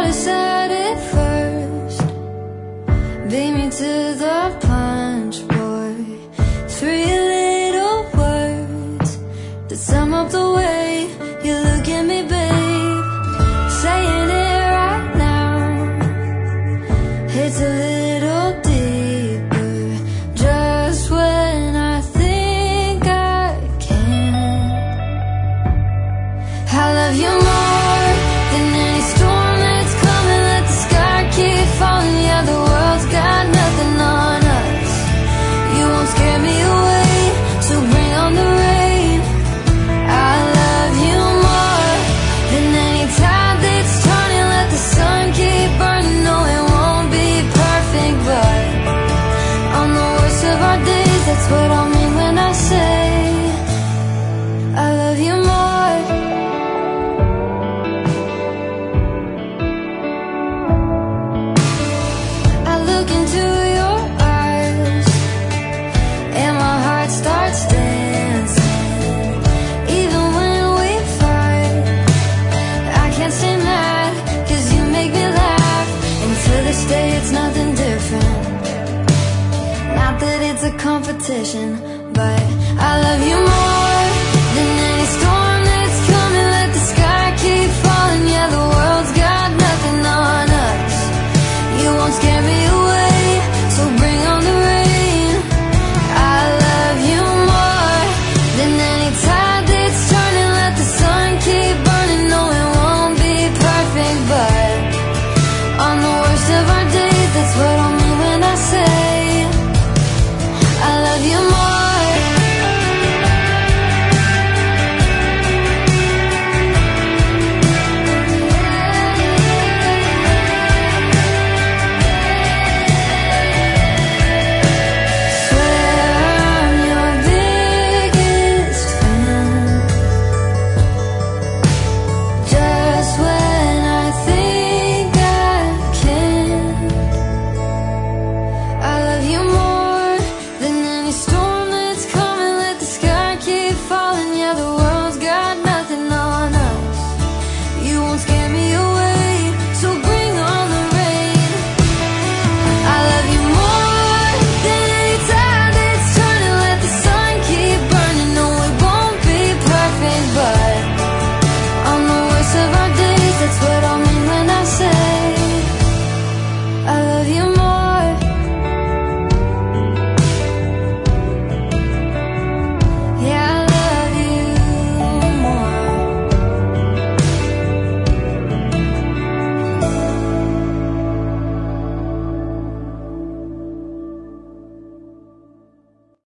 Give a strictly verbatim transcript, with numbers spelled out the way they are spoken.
I said it first. Beat me to the punch, boy. Three little words that sum up the way you look at me, babe. Saying it right now, it's a little deeper. Just when I think I can, I love you more than any storm that's coming. Let the sky keep falling. Yeah, the world's got nothing on us. You won't scare me away, so bring on the rain. I love you more than any tide that's turning. Let the sun keep burning. No, it won't be perfect, but on the worst of our days, that's what I mean when I say I love you more. I look into your eyes and my heart starts dancing. Even when we fight, I can't stay mad, cause you make me laugh. And to this day it's nothing different. Not that it's a competition, but I love you more